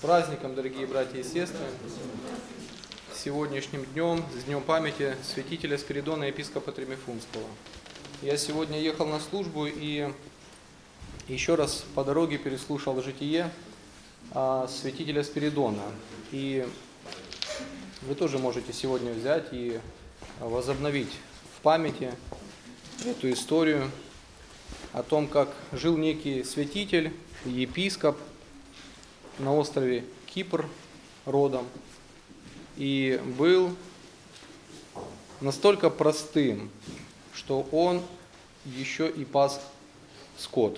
праздником, дорогие братья и сестры! Сегодняшним днем, с днем памяти святителя Спиридона, епископа Тремифунского. Я сегодня ехал на службу и еще раз по дороге переслушал житие святителя Спиридона. И вы тоже можете сегодня взять и возобновить в памяти эту историю о том, как жил некий святитель, епископ на острове Кипр родом, и был настолько простым, что он еще и пас скот.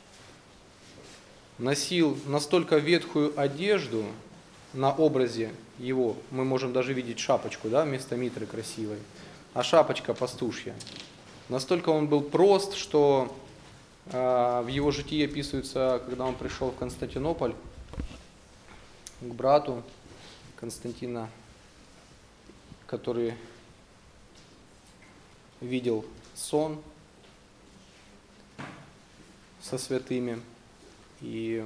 Носил настолько ветхую одежду, на образе его мы можем даже видеть шапочку, да, вместо митры красивой, а шапочка пастушья. Настолько он был прост, что в его житии описывается, когда он пришел в Константинополь к брату Константина, который видел сон со святыми. И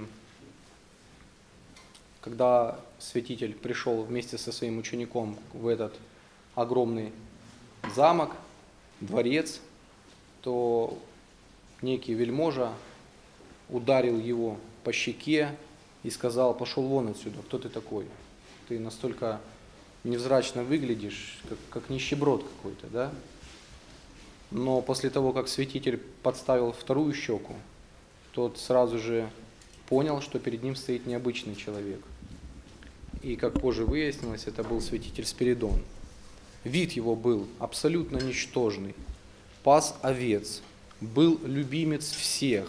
когда святитель пришел вместе со своим учеником в этот огромный замок, дворец, то некий вельможа ударил его по щеке и сказал: пошел вон отсюда, кто ты такой? Ты настолько невзрачно выглядишь, как нищеброд какой-то, да? Но после того, как святитель подставил вторую щеку, тот сразу же понял, что перед ним стоит необычный человек. И, как позже выяснилось, это был святитель Спиридон. Вид его был абсолютно ничтожный, пас овец, был любимец всех.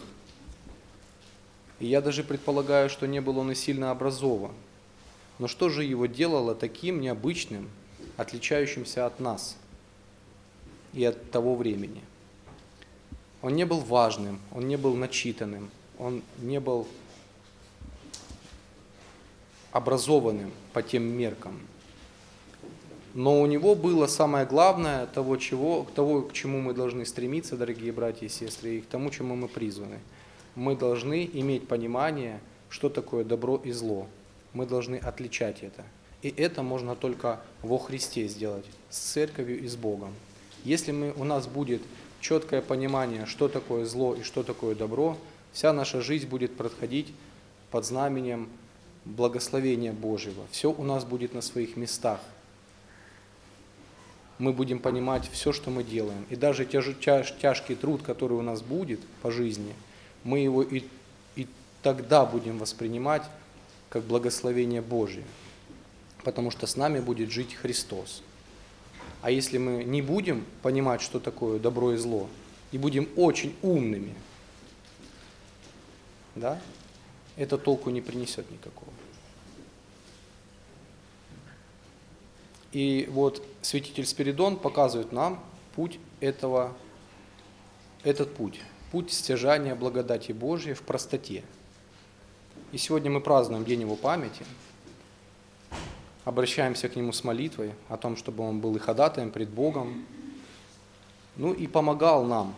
И я даже предполагаю, что не был он и сильно образован. Но что же его делало таким необычным, отличающимся от нас и от того времени? Он не был важным, он не был начитанным, он не был образованным по тем меркам. Но у него было самое главное того, к чему мы должны стремиться, дорогие братья и сестры, и к тому, чему мы призваны. Мы должны иметь понимание, что такое добро и зло. Мы должны отличать это. И это можно только во Христе сделать, с церковью и с Богом. Если у нас будет четкое понимание, что такое зло и что такое добро, вся наша жизнь будет проходить под знаменем благословения Божьего. Все у нас будет на своих местах. Мы будем понимать все, что мы делаем. И даже тяжкий труд, который у нас будет по жизни, мы его и тогда будем воспринимать как благословение Божие. Потому что с нами будет жить Христос. А если мы не будем понимать, что такое добро и зло, и будем очень умными, да, это толку не принесет никакого. И вот святитель Спиридон показывает нам этот путь стяжания благодати Божией в простоте. И сегодня мы празднуем день его памяти, обращаемся к нему с молитвой о том, чтобы он был и ходатаем пред Богом, ну и помогал нам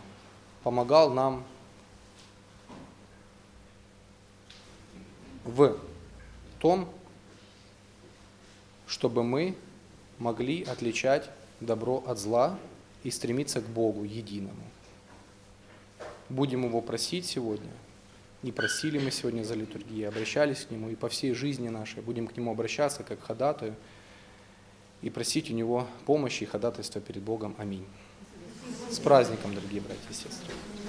в том, чтобы мы могли отличать добро от зла и стремиться к Богу единому. Будем его просить сегодня, и просили мы сегодня за литургией, обращались к нему, и по всей жизни нашей будем к нему обращаться как к ходатаю и просить у него помощи и ходатайства перед Богом. Аминь. С праздником, дорогие братья и сестры!